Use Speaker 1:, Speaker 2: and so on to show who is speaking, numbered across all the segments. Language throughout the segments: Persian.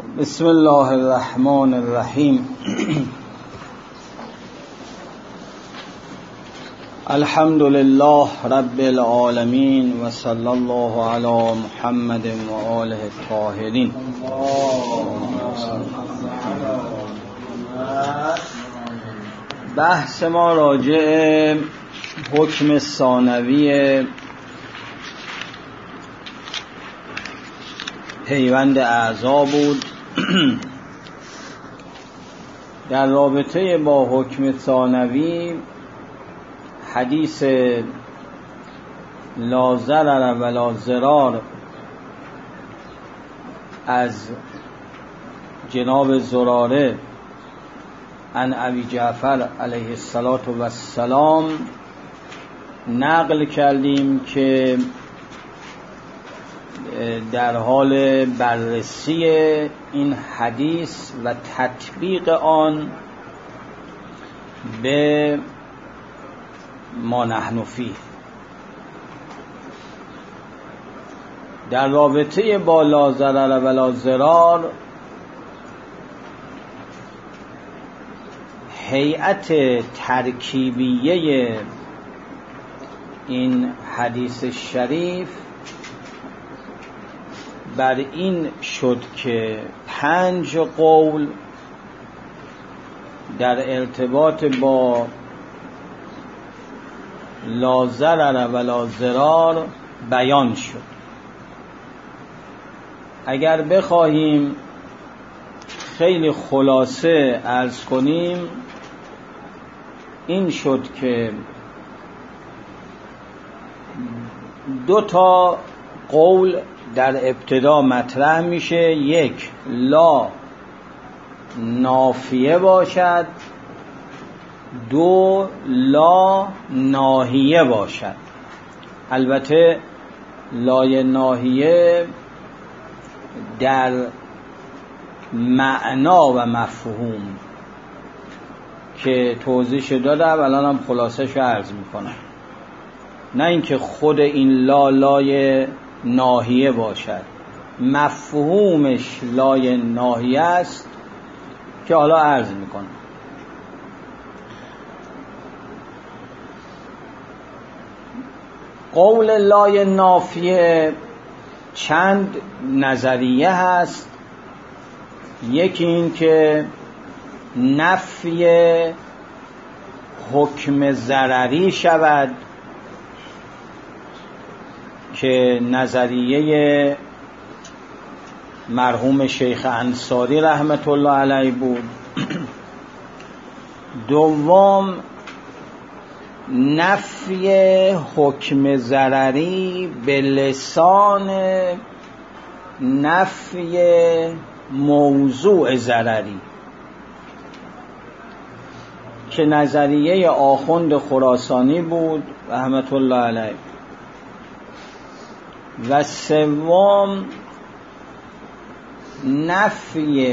Speaker 1: بسم الله الرحمن الرحیم. الحمد لله رب العالمین و صلی الله علی محمد و آله الطاهرین. بحث ما راجع حکم ثانوی پیوند اعضا بود. در رابطه با حکم ثانوی حدیث لا ضرر ولا ضرار از جناب زراره عن ابی جعفر علیه السلام نقل کردیم که در حال بررسی این حدیث و تطبیق آن به ما نحن فیه. در رابطه با لا ضرر ولا ضرار هیئت ترکیبیه این حدیث شریف بر این شد که 5 قول در ارتباط با لا ضرر ولا ضرار بیان شد. اگر بخواهیم خیلی خلاصه عرض کنیم، این شد که 2 قول در ابتدا مطرح میشه. یک، لا نافیه باشد. 2، لا ناهیه باشد. البته لای ناهیه در معنا و مفهوم که توضیحش دادم، الان هم خلاصش رو عرض میکنم. نه اینکه خود این لای ناهیه باشد، مفهومش لای ناهیه است که حالا عرض میکنم. قول لای نافیه چند نظریه هست. یکی این که نفی حکم ضرری شود که نظریه مرحوم شیخ انصاری رحمت الله علیه بود. دوم، نفی حکم ضرری به لسان نفی موضوع ضرری که نظریه آخوند خراسانی بود رحمت الله علیه. و سوم، نفی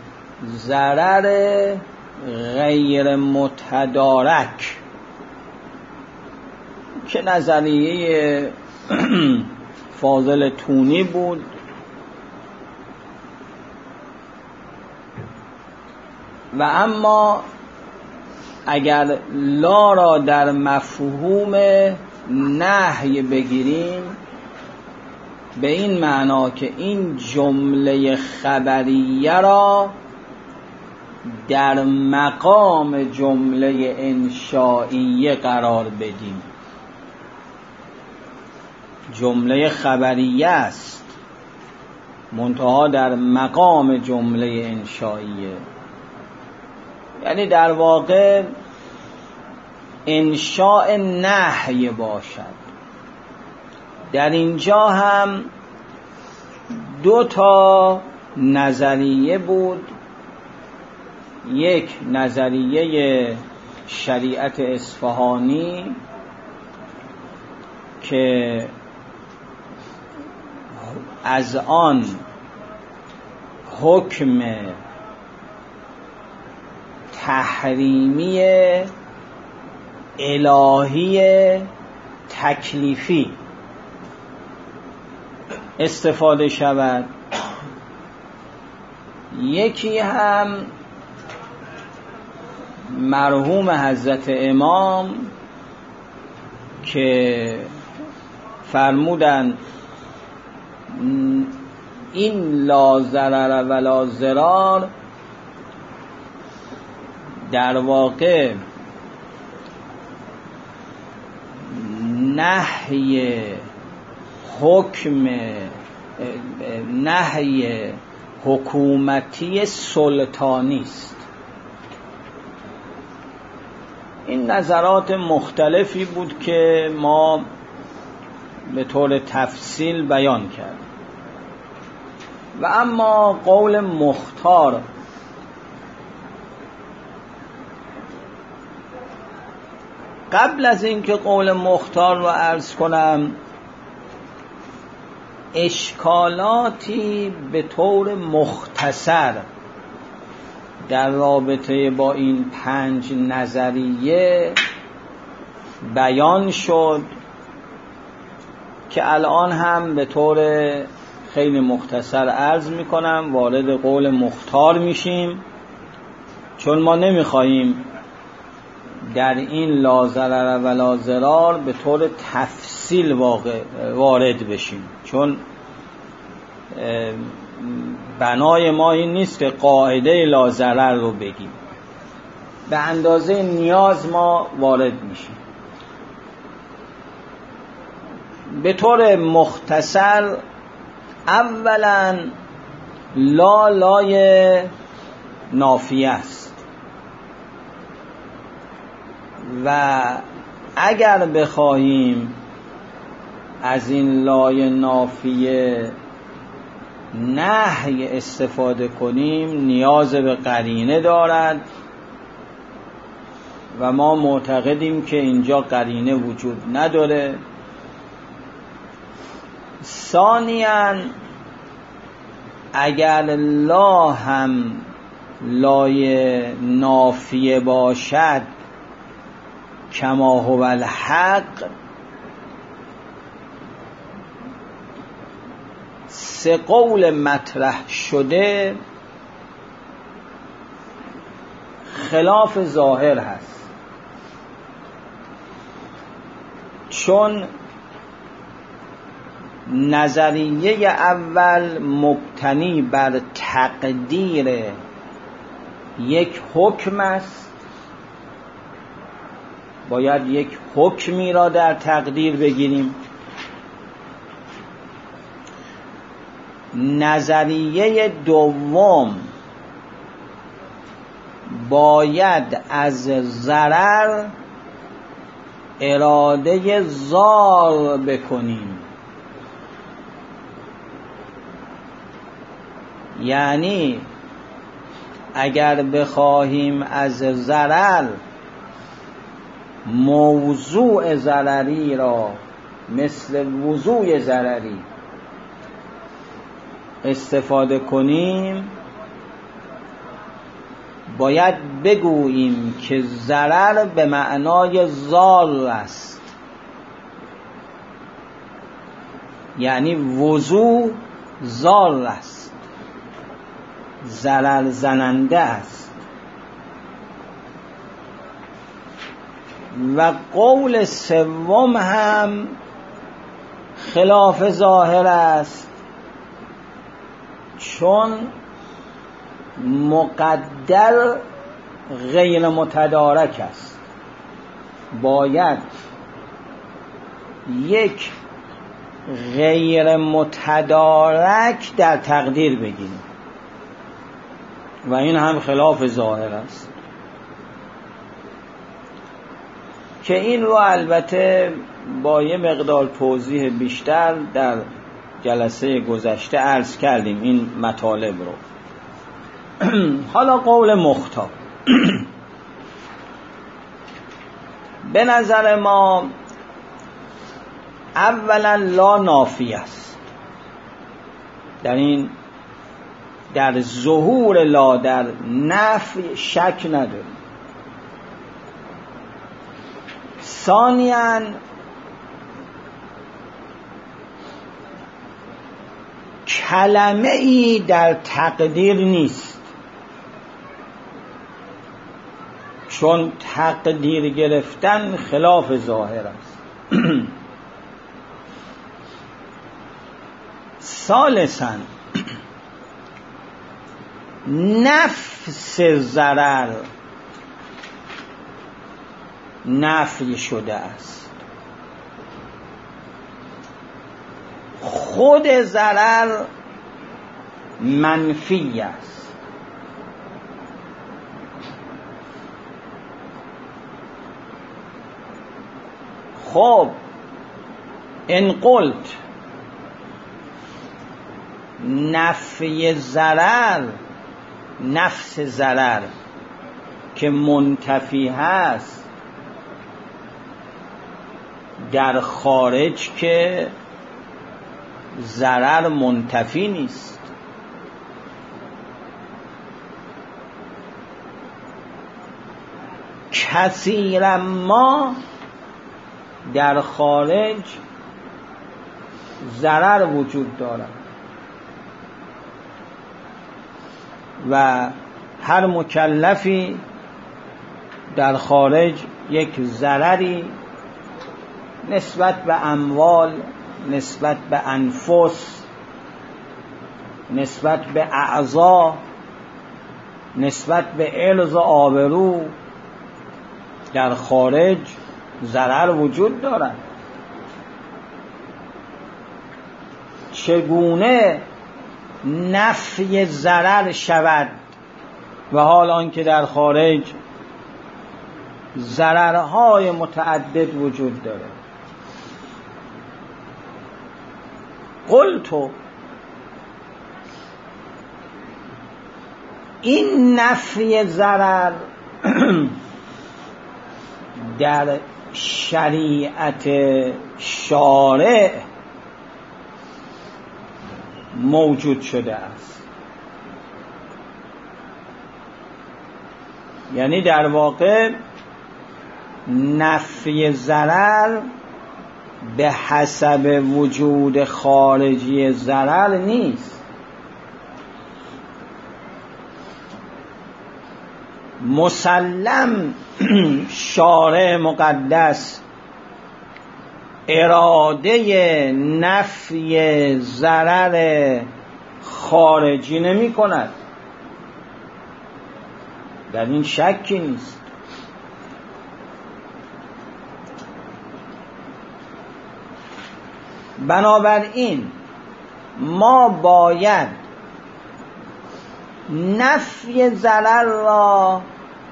Speaker 1: ضرر غیر متدارک که نظریه فاضل تونی بود. و اما اگر لا را در مفهوم نهی بگیریم، به این معنا که این جمله خبریه را در مقام جمله انشائیه قرار بدیم. جمله خبریه است منتها در مقام جمله انشائیه، یعنی در واقع انشاء نهی باشد. در اینجا هم 2 نظریه بود. یک، نظریه شریعت اصفهانی که از آن حکم تحریمی الهی تکلیفی استفاده شود یکی هم مرحوم حضرت امام که فرمودن این لا ضرر ولا ضرار در واقع نهی حکومتی سلطانی است. این نظرات مختلفی بود که ما به طور تفصیل بیان کردیم و اما قول مختار قبل از اینکه قول مختار رو عرض کنم اشکالاتی به طور مختصر در رابطه با این 5 نظریه بیان شد که الان هم به طور خیلی مختصر عرض میکنم. وارد قول مختار میشیم چون ما نمیخواییم در این لا ضرر ولا ضرار به طور تفصیل وارد بشیم، چون بنای ما این نیست که قاعده لا ضرر رو بگیم، به اندازه نیاز ما وارد میشیم. به طور مختصر اولا لای نافیه است و اگر بخواهیم از این لای نافیه نهی استفاده کنیم نیاز به قرینه دارد و ما معتقدیم که اینجا قرینه وجود نداره. ثانیاً اگر لا هم لای نافیه باشد کما هو الحق، 3 قول مطرح شده خلاف ظاهر هست، چون نظریه اول مبتنی بر تقدیر یک حکم است، باید یک حکمی را در تقدیر بگیریم. نظریه دوم باید از ضرر اراده ضار بکنیم، یعنی اگر بخواهیم از ضرر موضوع ضرری را مثل وضوع ضرری استفاده کنیم باید بگوییم که ضرر به معنای ضار است، یعنی وضوع ضار است، ضرر زننده است. و قول سوم هم خلاف ظاهر است، چون مقدر غیر متدارک است، باید یک غیر متدارک در تقدیر بگیریم و این هم خلاف ظاهر است که این رو البته با یه مقدار توضیح بیشتر در جلسه گذشته عرض کردیم این مطالب رو. حالا قول مختار به نظر ما اولا لا نافی است، در ظهور لا در نفی شک نداریم. ثانیاً کلمه ای در تقدیر نیست، چون تقدیر گرفتن خلاف ظاهر است. ثالثاً نفس ضرر نفی شده است، خود ضرر منفی است. خب ان قلت نفی ضرر، نفس ضرر که منتفی هست، در خارج که ضرر منتفی نیست. کثیرا ما در خارج ضرر وجود دارد و هر مکلفی در خارج یک ضرری نسبت به اموال، نسبت به انفس، نسبت به اعضا، نسبت به عرض و آبرو در خارج ضرر وجود دارد. چگونه نفی ضرر شود و حال آنکه در خارج ضررهای متعدد وجود داره؟ قلت این نفی ضرر در شریعت شارع موجود شده است. یعنی در واقع نفی ضرر به حسب وجود خارجی ضرر نیست. مسلم شارع مقدس اراده نفی ضرر خارجی نمی کند، در این شکی نیست. بنابراین ما باید نفی ضرر را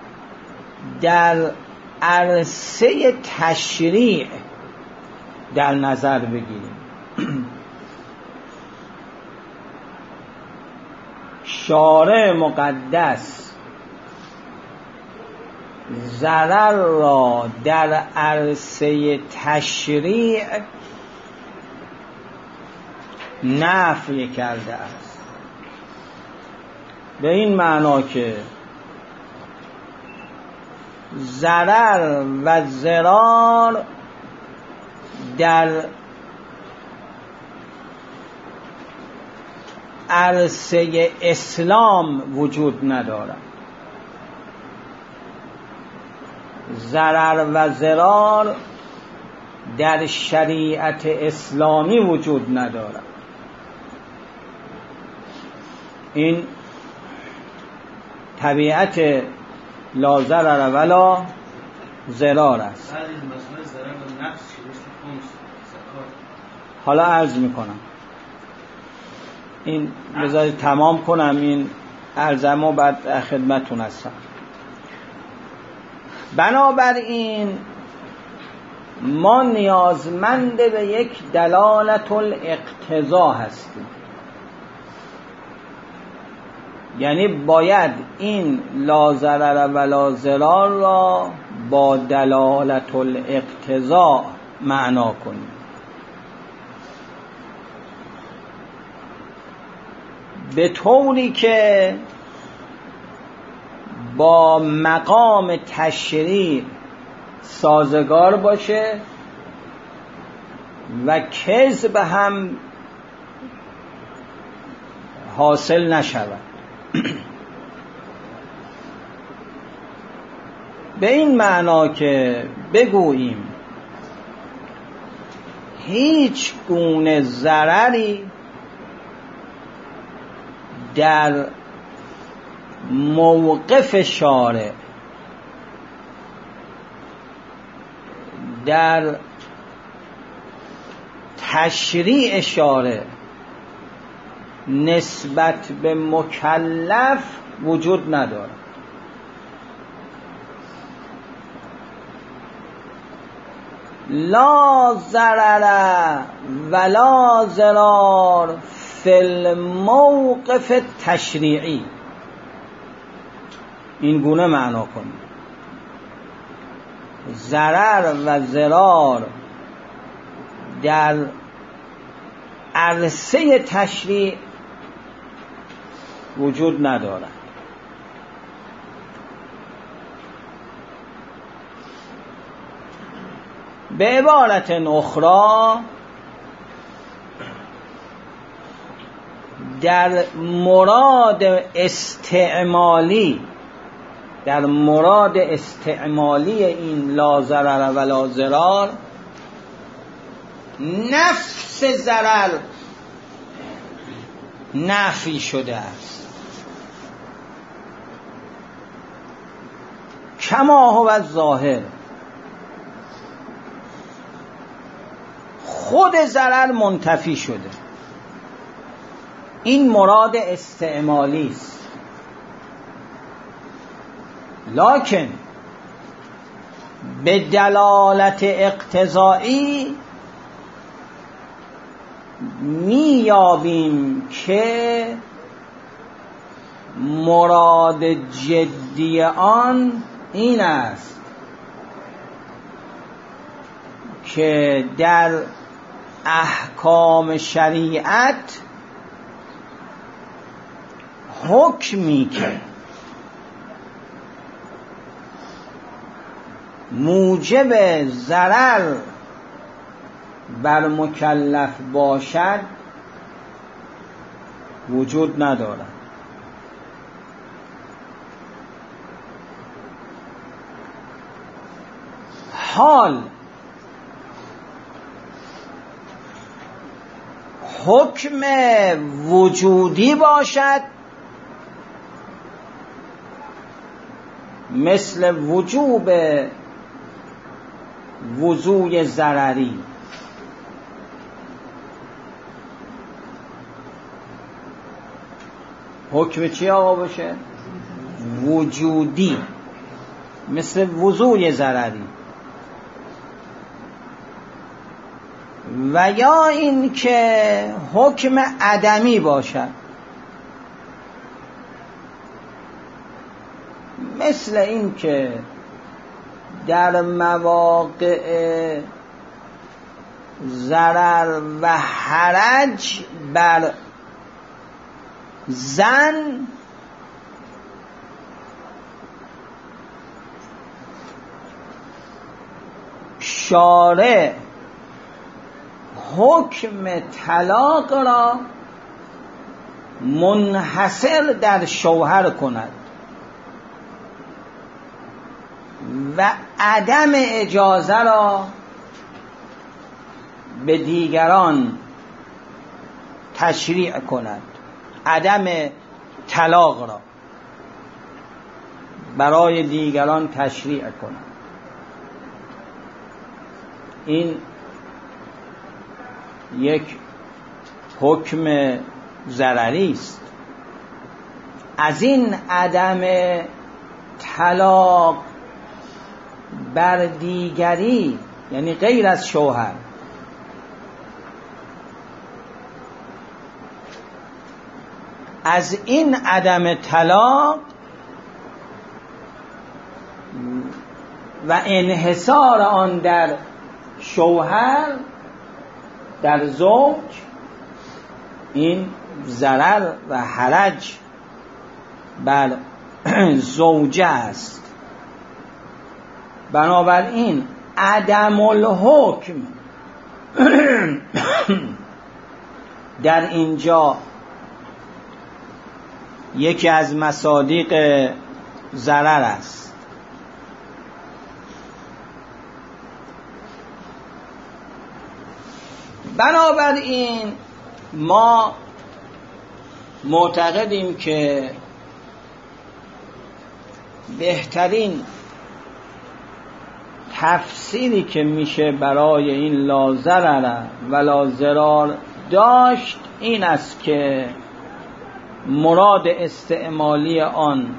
Speaker 1: در عرصه تشریع در نظر بگیریم. شارع مقدس ضرر را در عرصه تشریع نفی کرده است، به این معنا که ضرر و ضرار در عرصه اسلام وجود ندارد. ضرر و ضرار در شریعت اسلامی وجود ندارد. این طبیعت لا ضرر ولا ضرار است. حالا عرض میکنم، این بذارید تمام کنم این عرضم و بعد خدمتون هستم. بنابراین ما نیازمند به یک دلالت الاقتضا هستیم، یعنی باید این لا ضرر ولا ضرار را با دلالت الاقتضا معنا کنیم. به طوری که با مقام تشریع سازگار باشه و کذب هم حاصل نشود. به این معنا که بگوییم هیچ گونه ضرری در موقف شارع، در تشریع شارع نسبت به مکلف وجود ندارد. لا ضرر ولا ضرار فی الموقف تشریعی. این گونه معنا کنید: ضرر و ضرار در عرصه تشریع وجود ندارد. به عبارت اخرى در مراد استعمالی، در مراد استعمالی این لا ضرر ولا ضرار، نفس ضرر نفی شده است، کما هو الظاهر. خود ضرر منتفی شده. این مراد استعمالی است. لکن به دلالت اقتضایی میابیم که مراد جدی آن این است که در احکام شریعت حکمی که موجب ضرر بر مکلف باشد وجود ندارد. حال حکم وجودی باشد، مثل وجوب وضوء ضرری، حکم چی آقا باشه؟ وجودی، مثل وضوء ضرری. و یا این که حکم عدمی باشد، مثل این که در مواقع ضرر و حرج بر زن شارع حکم طلاق را منحصر در شوهر کند و عدم اجازه را به دیگران تشریع کند، عدم طلاق را برای دیگران تشریع کند. این یک حکم ضرری است. از این عدم طلاق بر دیگری، یعنی غیر از شوهر، از این عدم طلاق و انحصار آن در شوهر، در زوج، این ضرر و حرج بر زوجه است. بنابراین عدم الحکم در اینجا یکی از مصادیق ضرر است. بنابراین ما معتقدیم که بهترین تفسیری که میشه برای این لا ضرر ولا ضرار داشت این است که مراد استعمالی آن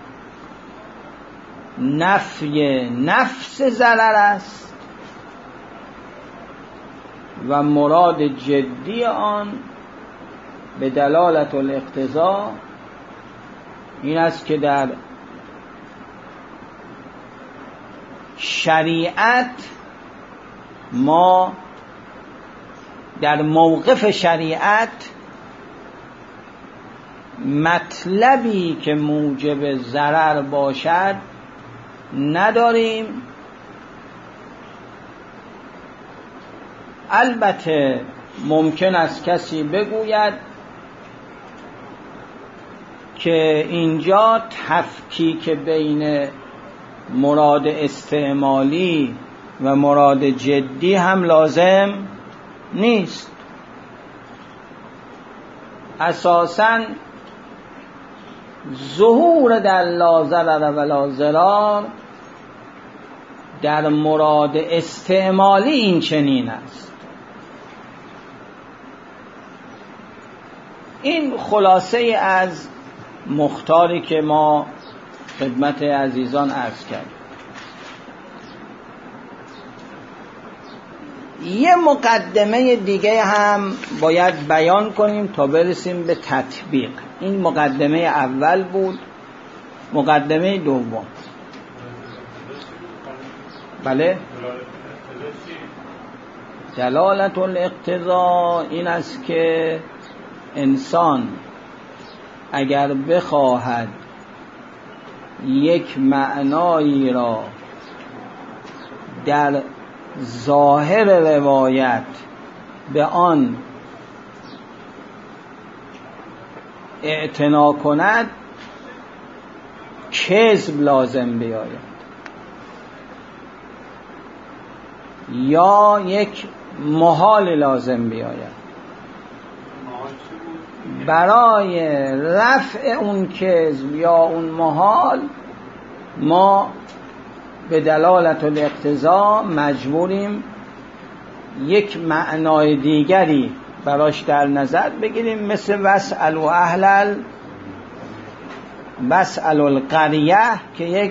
Speaker 1: نفی نفس ضرر است و مراد جدی آن به دلالت الاقتضا این است که در شریعت ما در موقف شریعت مطلبی که موجب ضرر باشد نداریم. البته ممکن است کسی بگوید که اینجا تفکیک بین مراد استعمالی و مراد جدی هم لازم نیست. اساساً ظهور در لا ضرر ولا ضرار در مراد استعمالی این چنین است. این خلاصه از مختاری که ما خدمت عزیزان عرض کردیم. یه مقدمه دیگه هم باید بیان کنیم تا برسیم به تطبیق. این مقدمه اول بود. مقدمه دوم بله دلالت الاقتضا این است که انسان اگر بخواهد یک معنایی را در ظاهر روایت به آن اعتنا کند کذب لازم بیاید یا یک محال لازم بیاید. برای رفع اون کذب یا اون محال ما به دلالت الاقتضا مجبوریم یک معنای دیگری براش در نظر بگیریم، مثل وسأل القریه که یک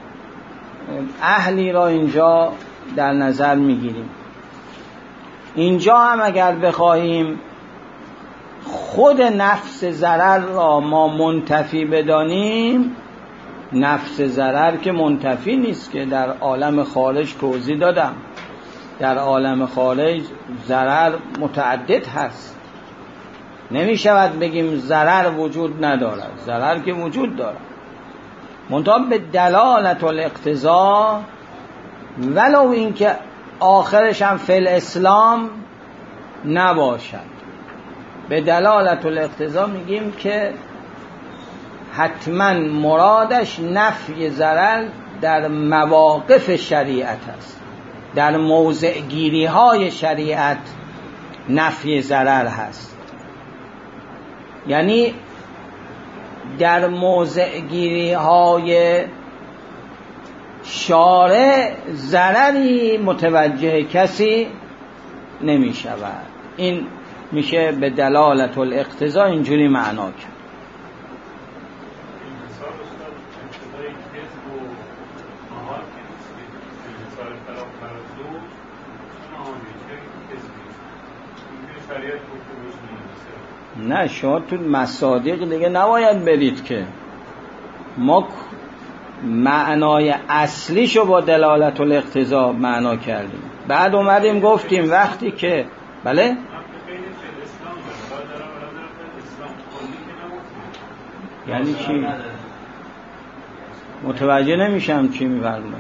Speaker 1: اهلی را اینجا در نظر میگیریم. اینجا هم اگر بخواهیم خود نفس ضرر را ما منتفی بدانیم، نفس ضرر که منتفی نیست، که در عالم خارج توضیح دادم در عالم خارج ضرر متعدد هست. نمی شود بگیم ضرر وجود ندارد، ضرر که وجود دارد، منتها به دلالت الاقتضا ولو اینکه آخرش هم فی الاسلام نباشد، به دلالت الاقتضا میگیم که حتما مرادش نفی ضرر در مواقف شریعت است، در موضع گیری های شریعت نفی ضرر هست. یعنی در موضع گیری های شارع ضرری متوجه کسی نمی شود. این میشه به دلالت الاقتضا اینجوری معنا کرد. نه شما تو مصادیق دیگه نباید برید که ما معنای اصلیشو با دلالت الاقتضا معنا کردیم، بعد اومدیم گفتیم وقتی که بله یعنی چی؟ متوجه نمیشم چی می‌فرمایید.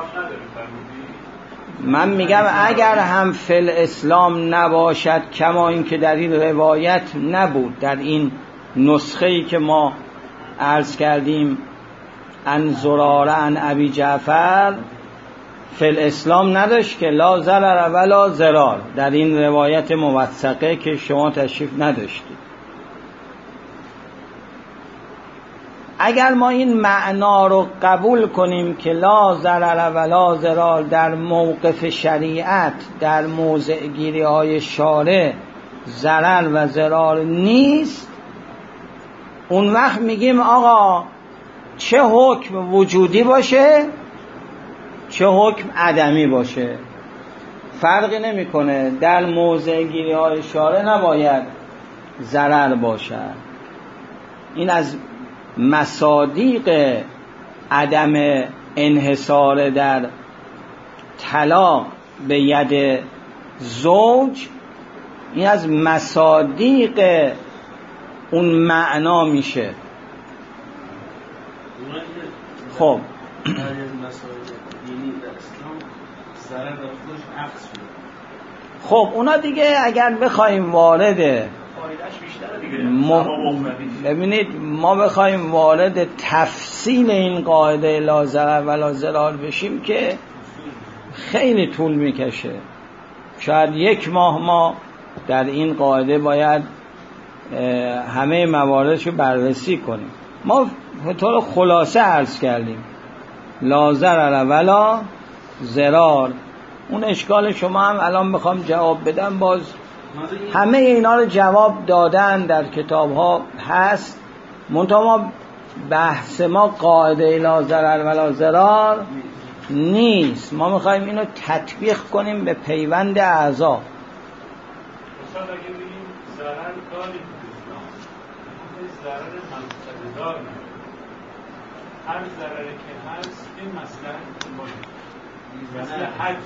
Speaker 1: من میگم اگر هم فی الاسلام نباشد، کما این که در این روایت نبود، در این نسخه‌ای که ما عرض کردیم ان زراره ان ابی جعفر فی الاسلام نداشت که لا ضرر ولا ضرار، در این روایت موثقه که شما تشریف نداشتید. اگر ما این معنا رو قبول کنیم که لا ضرر ولا ضرار در موقف شریعت، در موضع گیری های شارع ضرر و ضرار نیست، اون وقت میگیم آقا چه حکم وجودی باشه چه حکم عدمی باشه فرقی نمیکنه، در موضع گیری های شارع نباید ضرر باشد. این از مصادیق عدم انحصار در طلاق به ید زوج، این از مصادیق اون معنا میشه. خب خب اونا دیگه اگر بخوایم وارد ببینید ما بخوایم وارد تفصیل این قاعده لا ضرر ولا ضرار بشیم که خیلی طول میکشه، شاید 1 ماه ما در این قاعده باید همه مواردشو بررسی کنیم. ما به طور خلاصه عرض کردیم لا ضرر ولا ضرار. اون اشکال شما هم الان بخوام جواب بدم، باز همه اینا رو جواب دادن در کتاب ها هست، منتها ما بحث ما قاعده لا ضرر ولا ضرار نیست، ما میخوایم اینو تطبیق کنیم به پیوند اعضا.
Speaker 2: مثلا اگه بگیم ضرر داریم ضرر منفعت‌دار نه، هر ضرری که هست این مصلحت باشه، مثل حج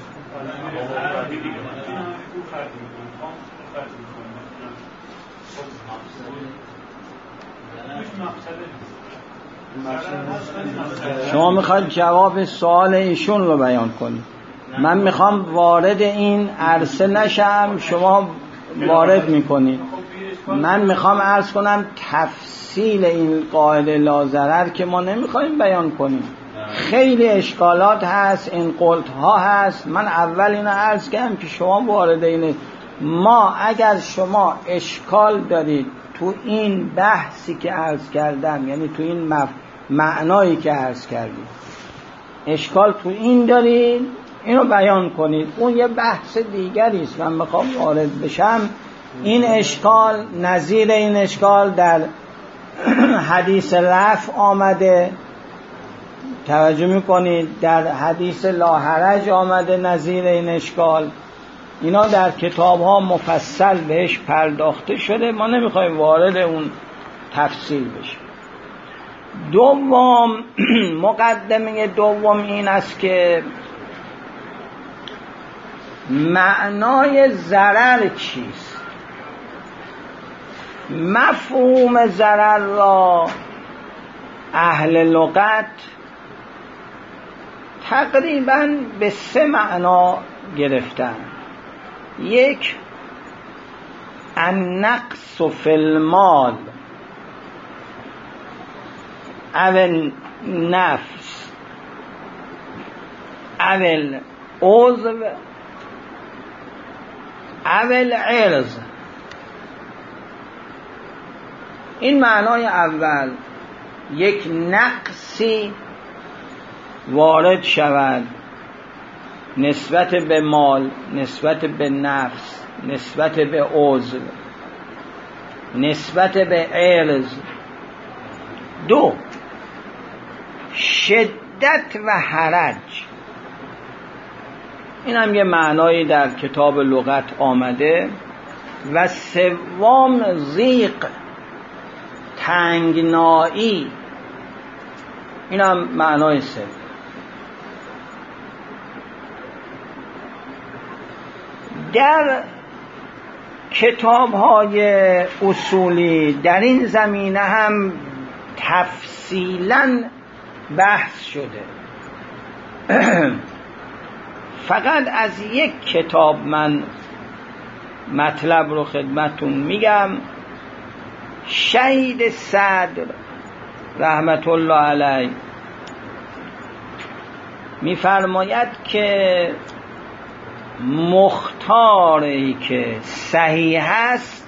Speaker 1: شما میخواید جواب سوال ایشون رو بیان کنید، من میخوام وارد این عرصه نشم، شما وارد میکنید. من میخوام عرض کنم تفصیل این قاعده لا ضرر که ما نمیخوایم بیان کنیم، خیلی اشکالات هست، این قلت ها هست. من اول اینو عرض کردم که شما وارد اینه. ما اگر شما اشکال دارید تو این بحثی که عرض کردم، یعنی تو این معنایی که عرض کردیم اشکال تو این دارید، اینو بیان کنید. اون یه بحث دیگری است، من میخوام وارد بشم. این اشکال نظیر این اشکال در حدیث رفع آمده، توجه میکنید، در حدیث لا حرج آمده نظیر این اشکال. اینا در کتاب ها مفصل بهش پرداخته شده، ما نمیخوایم وارد اون تفصیل بشیم. دوم، مقدمه دوم این است که معنای ضرر چیست؟ مفهوم ضرر را اهل لغت تقریباً به 3 معنا گرفتن. 1 النقص فی المال او النفس او العضو او العرض. این معنای اول، یک نقصی وارد شود نسبت به مال، نسبت به نفس، نسبت به عضو، نسبت به عرض. 2 شدت و حرج. این هم یه معنایی در کتاب لغت آمده. و 3 ضیق، تنگنایی. این هم معنای 3. در کتاب‌های اصولی در این زمینه هم تفصیلاً بحث شده. فقط از یک کتاب من مطلب رو خدمتون میگم. شهید صدر رحمت الله علیه می‌فرماید که مختاری که صحیح است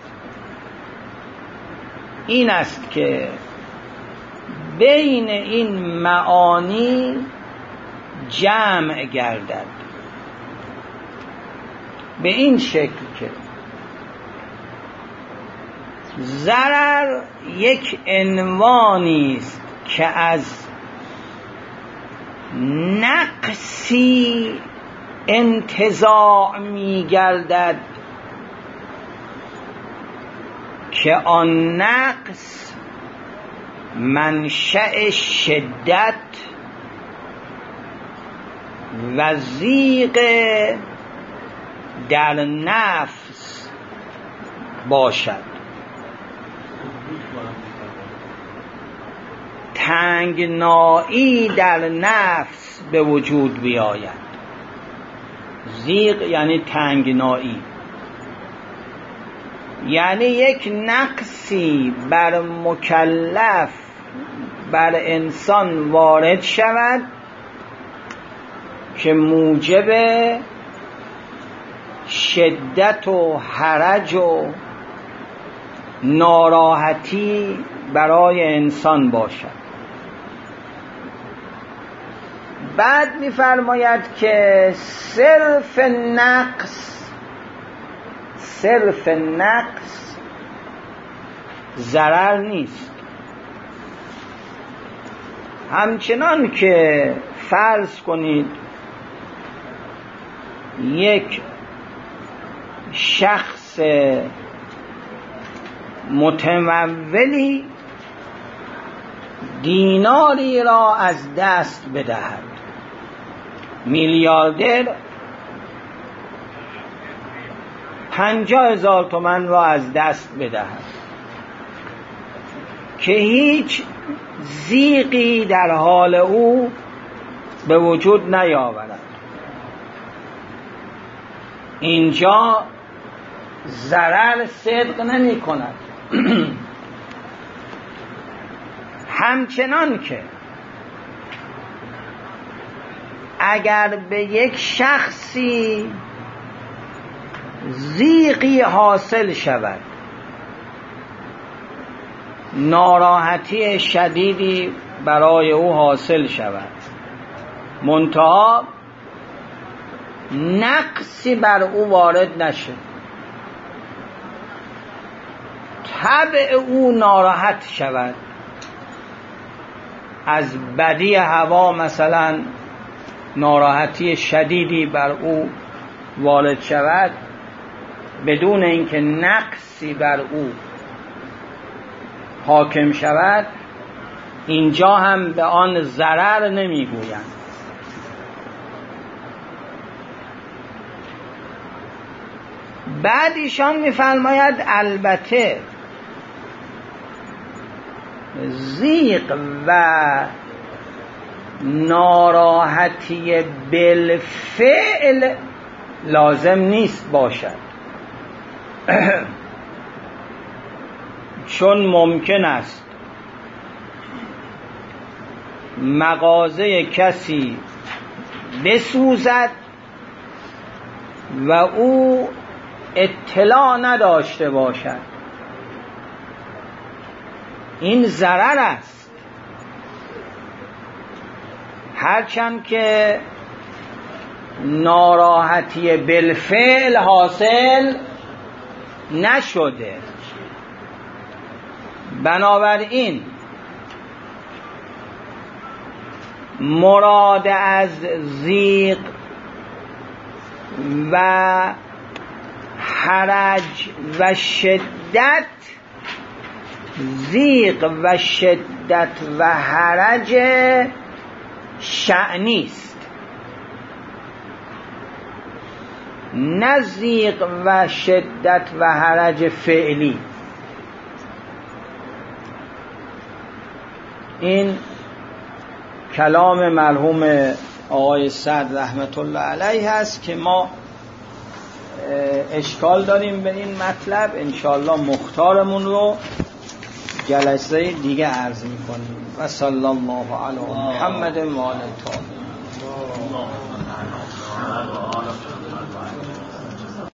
Speaker 1: این است که بین این معانی جمع گردد، به این شکل که ضرر یک عنوانی است که از نقصی انتزاع می گردد که آن نقص منشأ شدت و ضیق در نفس باشد، تنگنایی در نفس به وجود بیاید. ضیق یعنی تنگنایی، یعنی یک نقصی بر مکلف، بر انسان وارد شود که موجب شدت و حرج و ناراحتی برای انسان باشد. بعد می‌فرماید که صرف نقص ضرر نیست. همچنان که فرض کنید یک شخص متمولی دیناری را از دست بدهد، میلیاردر 50,000 تومان را از دست بدهد که هیچ ضیقی در حال او به وجود نیاورد. اینجا ضرر صدق نمی کند. همچنان که اگر به یک شخصی ضیقی حاصل شود، ناراحتی شدیدی برای او حاصل شود، منتها نقصی بر او وارد نشه، طبع او ناراحت شود، از بدی هوا مثلا ناراحتی شدیدی بر او وارد شود، بدون اینکه نقصی بر او حاکم شود، اینجا هم به آن ضرر نمیگویند. بعد ایشان میفرماید البته ضیق و ناراحتی بالفعل لازم نیست باشد، چون ممکن است مغازه کسی بسوزد و او اطلاع نداشته باشد، این ضرر است، هرچند که ناراحتی بالفعل حاصل نشده. بنابراین مراد از ضیق و حرج و شدت، ضیق و شدت و حرج شأنی است، نه ضیق و شدت و حرج فعلی. این کلام مرحوم آقای سعد رحمت الله علیه هست که ما اشکال داریم به این مطلب. انشاءالله مختارمون رو جلسه دیگه عرض میکنیم. و صلی الله علی محمد و آله الطاهرین.